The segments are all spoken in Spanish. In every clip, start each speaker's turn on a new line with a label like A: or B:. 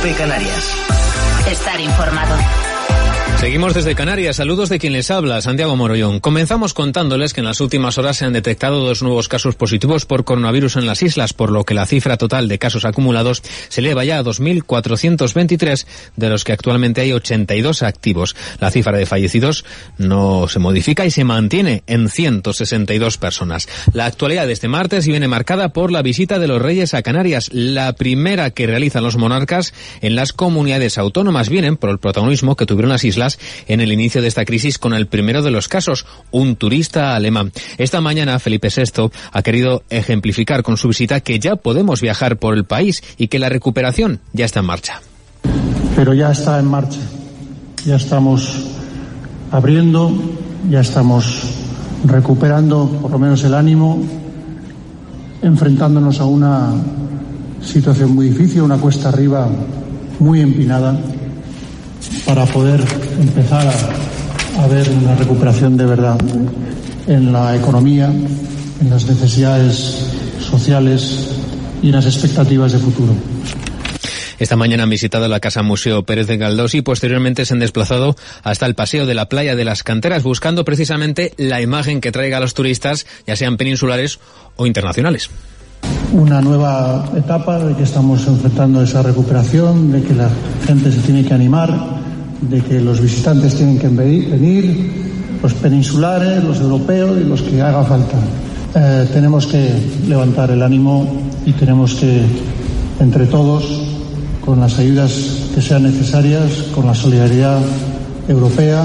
A: COPE Canarias. Estar informado.
B: Seguimos desde Canarias. Saludos de quien les habla, Santiago Morollón. Comenzamos contándoles que en las últimas horas se han detectado 2 nuevos casos positivos por coronavirus en las islas, por lo que la cifra total de casos acumulados se eleva ya a 2.423, de los que actualmente hay 82 activos. La cifra de fallecidos no se modifica y se mantiene en 162 personas. La actualidad de este martes viene marcada por la visita de los Reyes a Canarias, la primera que realizan los monarcas en las comunidades autónomas. Vienen por el protagonismo que tuvieron las islas en el inicio de esta crisis con el primero de los casos, un turista alemán. Esta mañana Felipe VI ha querido ejemplificar con su visita que ya podemos viajar por el país y que la recuperación ya está en marcha.
C: Pero ya está en marcha, ya estamos abriendo, ya estamos recuperando por lo menos el ánimo, enfrentándonos a una situación muy difícil, una cuesta arriba muy empinada, para poder empezar a ver una recuperación de verdad en la economía, en las necesidades sociales y en las expectativas de futuro.
B: Esta mañana han visitado la Casa Museo Pérez de Galdós y posteriormente se han desplazado hasta el paseo de la Playa de las Canteras, buscando precisamente la imagen que traiga a los turistas, ya sean peninsulares o internacionales.
C: Una nueva etapa de que estamos enfrentando esa recuperación, de que la gente se tiene que animar, de que los visitantes tienen que venir, los peninsulares, los europeos y los que haga falta. Tenemos que levantar el ánimo y tenemos que, entre todos, con las ayudas que sean necesarias, con la solidaridad europea,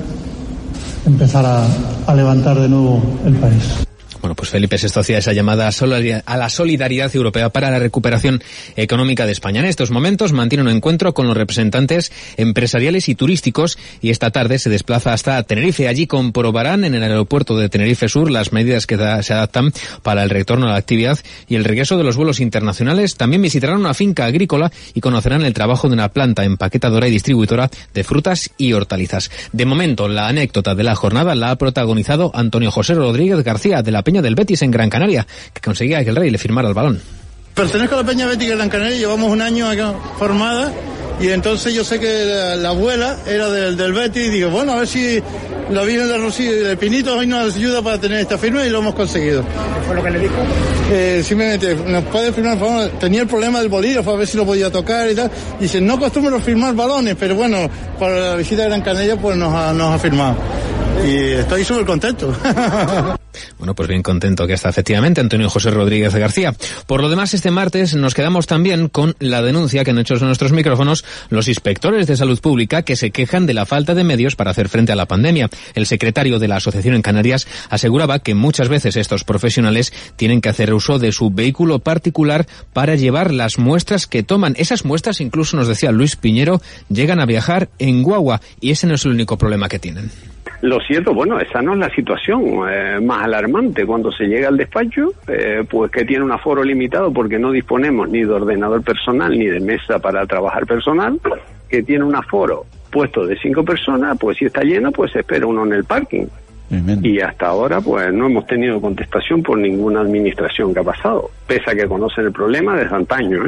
C: empezar a levantar de nuevo el país.
B: Bueno, pues Felipe VI hacía esa llamada a la solidaridad europea para la recuperación económica de España. En estos momentos mantiene un encuentro con los representantes empresariales y turísticos y esta tarde se desplaza hasta Tenerife. Allí comprobarán en el aeropuerto de Tenerife Sur las medidas que se adaptan para el retorno a la actividad y el regreso de los vuelos internacionales. También visitarán una finca agrícola y conocerán el trabajo de una planta empaquetadora y distribuidora de frutas y hortalizas. De momento, la anécdota de la jornada la ha protagonizado Antonio José Rodríguez García, de la Peña del Betis en Gran Canaria, que conseguía que el Rey le firmara el balón.
D: Pertenezco a la Peña Betis de Gran Canaria, llevamos un año acá formada y entonces yo sé que la abuela era del Betis y digo, bueno, a ver si la Virgen de Rocío y del Pinito hoy nos ayuda para tener esta firma y lo hemos conseguido.
E: ¿Qué fue lo que le dijo?
D: Simplemente, nos puede firmar, por favor. Tenía el problema del bolígrafo, a ver si lo podía tocar y tal. Dice, no acostumbro firmar balones, pero bueno, para la visita de Gran Canaria pues nos ha firmado. Y estoy súper contento.
B: Bueno, pues bien contento que está efectivamente Antonio José Rodríguez García. Por lo demás, este martes nos quedamos también con la denuncia que han hecho en nuestros micrófonos los inspectores de salud pública que se quejan de la falta de medios para hacer frente a la pandemia. El secretario de la asociación en Canarias aseguraba que muchas veces estos profesionales tienen que hacer uso de su vehículo particular para llevar las muestras que toman. Esas muestras, incluso nos decía Luis Piñero, llegan a viajar en guagua y ese no es el único problema que tienen.
F: Lo cierto, bueno, esa no es la situación más alarmante. Cuando se llega al despacho, pues que tiene un aforo limitado porque no disponemos ni de ordenador personal ni de mesa para trabajar personal, que tiene un aforo puesto de 5 personas, pues si está lleno, pues se espera uno en el parking. Amen. Y hasta ahora, pues no hemos tenido contestación por ninguna administración que ha pasado, pese a que conocen el problema desde antaño,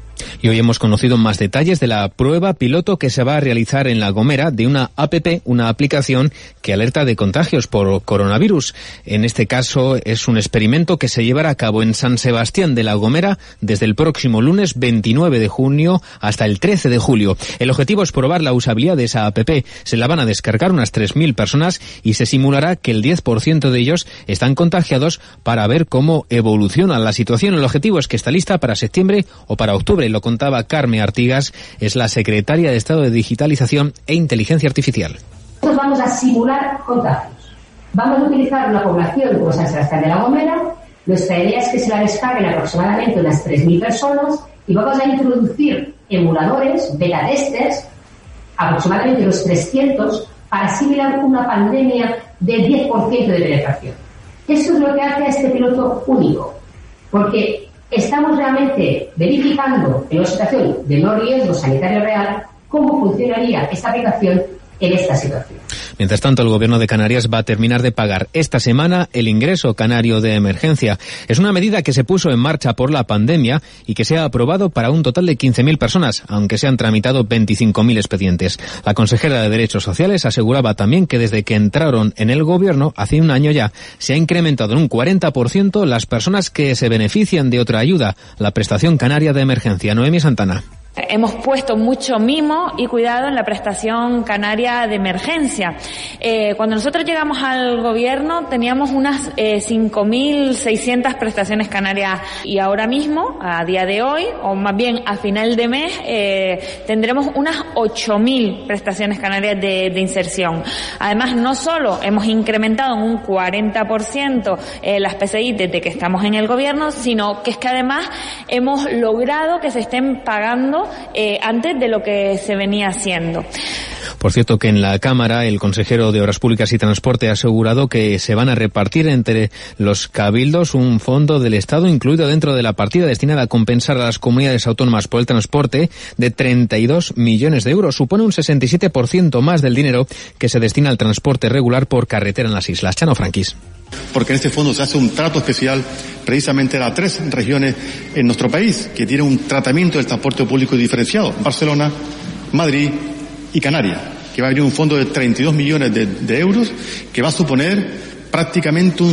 B: Y hoy hemos conocido más detalles de la prueba piloto que se va a realizar en La Gomera de una APP, una aplicación que alerta de contagios por coronavirus. En este caso es un experimento que se llevará a cabo en San Sebastián de La Gomera desde el próximo lunes 29 de junio hasta el 13 de julio. El objetivo es probar la usabilidad de esa APP. Se la van a descargar unas 3.000 personas y se simulará que el 10% de ellos están contagiados para ver cómo evoluciona la situación. El objetivo es que está lista para septiembre o para octubre. Lo contaba Carmen Artigas, es la secretaria de Estado de Digitalización e Inteligencia Artificial.
G: Nosotros vamos a simular contagios. Vamos a utilizar una población como San Sebastián de La Gomera. Nuestra idea es que se la descarguen aproximadamente unas 3.000 personas y vamos a introducir emuladores, beta testers, aproximadamente unos 300, para simular una pandemia del 10% de penetración. Eso es lo que hace a este piloto único, porque estamos realmente verificando en una situación de no riesgo sanitario real cómo funcionaría esta aplicación en esta situación.
B: Mientras tanto, el Gobierno de Canarias va a terminar de pagar esta semana el ingreso canario de emergencia. Es una medida que se puso en marcha por la pandemia y que se ha aprobado para un total de 15.000 personas, aunque se han tramitado 25.000 expedientes. La consejera de Derechos Sociales aseguraba también que desde que entraron en el Gobierno, hace un año ya, se ha incrementado en un 40% las personas que se benefician de otra ayuda, la prestación canaria de emergencia. Noemi Santana.
E: Hemos puesto mucho mimo y cuidado en la prestación canaria de emergencia. Cuando nosotros llegamos al gobierno teníamos unas 5.600 prestaciones canarias y ahora mismo, a día de hoy, o más bien a final de mes, tendremos unas 8.000 prestaciones canarias de inserción. Además, no solo hemos incrementado en un 40% las PCI desde que estamos en el gobierno, sino que es que además hemos logrado que se estén pagando antes de lo que se venía haciendo.
B: Por cierto, que en la Cámara el consejero de Obras Públicas y Transporte ha asegurado que se van a repartir entre los cabildos un fondo del Estado incluido dentro de la partida destinada a compensar a las comunidades autónomas por el transporte de 32 millones de euros. Supone un 67% más del dinero que se destina al transporte regular por carretera en las islas. Chano Franquis.
H: Porque en este fondo se hace un trato especial precisamente a las 3 regiones en nuestro país que tienen un tratamiento del transporte público diferenciado: Barcelona, Madrid y Canarias, que va a venir un fondo de 32 millones de euros que va a suponer prácticamente un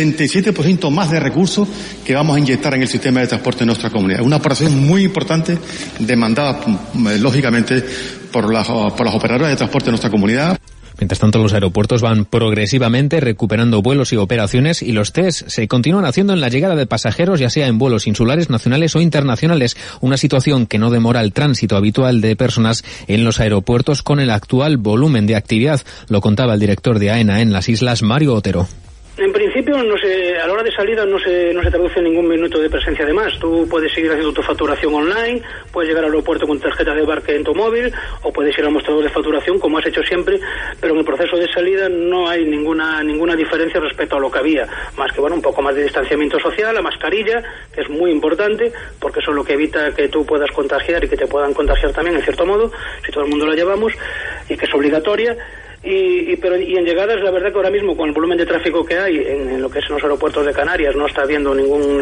H: 67% más de recursos que vamos a inyectar en el sistema de transporte de nuestra comunidad. Una operación muy importante demandada lógicamente por las operadoras de transporte de nuestra comunidad.
B: Mientras tanto, los aeropuertos van progresivamente recuperando vuelos y operaciones y los test se continúan haciendo en la llegada de pasajeros, ya sea en vuelos insulares, nacionales o internacionales. Una situación que no demora el tránsito habitual de personas en los aeropuertos con el actual volumen de actividad. Lo contaba el director de AENA en las islas, Mario Otero.
I: En principio, a la hora de salida no se traduce ningún minuto de presencia de más. Tú puedes seguir haciendo tu facturación online, puedes llegar al aeropuerto con tarjeta de embarque en tu móvil o puedes ir al mostrador de facturación como has hecho siempre, pero en el proceso de salida no hay ninguna diferencia respecto a lo que había, más que un poco más de distanciamiento social, la mascarilla, que es muy importante porque eso es lo que evita que tú puedas contagiar y que te puedan contagiar también en cierto modo, si todo el mundo la llevamos, y que es obligatoria. Pero en llegadas, la verdad que ahora mismo con el volumen de tráfico que hay en lo que es los aeropuertos de Canarias no está habiendo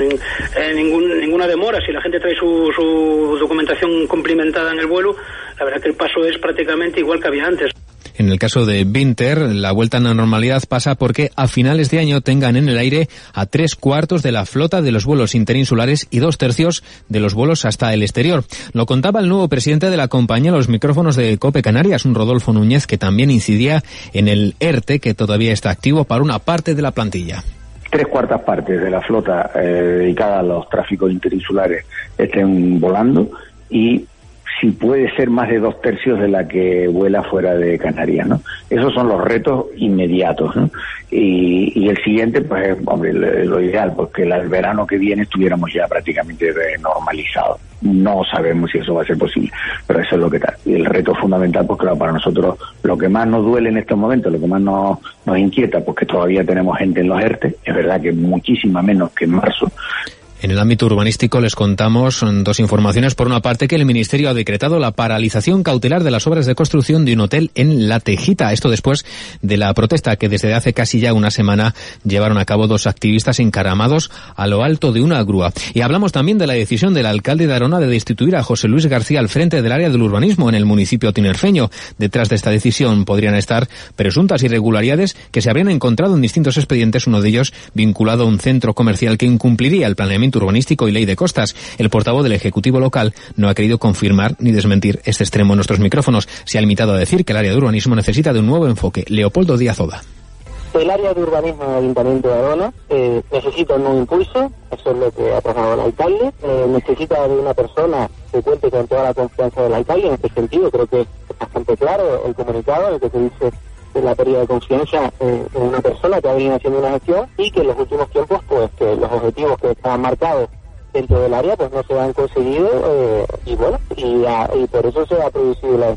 I: ninguna demora. Si la gente trae su documentación cumplimentada en el vuelo, la verdad que el paso es prácticamente igual que había antes.
B: En el caso de Binter, la vuelta a la normalidad pasa porque a finales de año tengan en el aire a 3/4 de la flota de los vuelos interinsulares y 2/3 de los vuelos hasta el exterior. Lo contaba el nuevo presidente de la compañía a los micrófonos de COPE Canarias, un Rodolfo Núñez, que también incidía en el ERTE, que todavía está activo para una parte de la plantilla.
J: 3/4 partes de la flota dedicada a los tráficos interinsulares estén volando y si puede ser más de 2/3 de la que vuela fuera de Canarias, ¿no? Esos son los retos inmediatos, ¿no? Y el siguiente, pues, hombre, lo ideal, porque el verano que viene estuviéramos ya prácticamente normalizados. No sabemos si eso va a ser posible, pero eso es lo que está. Y el reto fundamental, pues claro, para nosotros lo que más nos duele en estos momentos, lo que más nos inquieta, porque todavía tenemos gente en los ERTE, es verdad que muchísima menos que en marzo.
B: En el ámbito urbanístico les contamos 2 informaciones. Por una parte, que el Ministerio ha decretado la paralización cautelar de las obras de construcción de un hotel en La Tejita. Esto después de la protesta que desde hace casi ya una semana llevaron a cabo 2 activistas encaramados a lo alto de una grúa. Y hablamos también de la decisión del alcalde de Arona de destituir a José Luis García al frente del área del urbanismo en el municipio tinerfeño. Detrás de esta decisión podrían estar presuntas irregularidades que se habrían encontrado en distintos expedientes, uno de ellos vinculado a un centro comercial que incumpliría el planeamiento urbanístico y ley de costas. El portavoz del Ejecutivo local no ha querido confirmar ni desmentir este extremo en nuestros micrófonos. Se ha limitado a decir que el área de urbanismo necesita de un nuevo enfoque. Leopoldo Díaz Oda.
K: El área de urbanismo del Ayuntamiento de Arona necesita un nuevo impulso, eso es lo que ha trazado el alcalde, necesita de una persona que cuente con toda la confianza del alcalde. En este sentido creo que es bastante claro el comunicado en el que se dice de la pérdida de confianza en una persona que ha venido haciendo una gestión y que en los últimos tiempos pues que los objetivos que estaban marcados dentro del área pues no se han conseguido y por eso se ha producido la...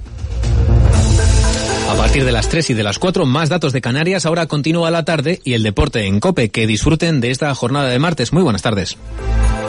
B: A partir de las 3 y de las 4, más datos de Canarias. Ahora continúa la tarde y el deporte en COPE. Que disfruten de esta jornada de martes. Muy buenas tardes.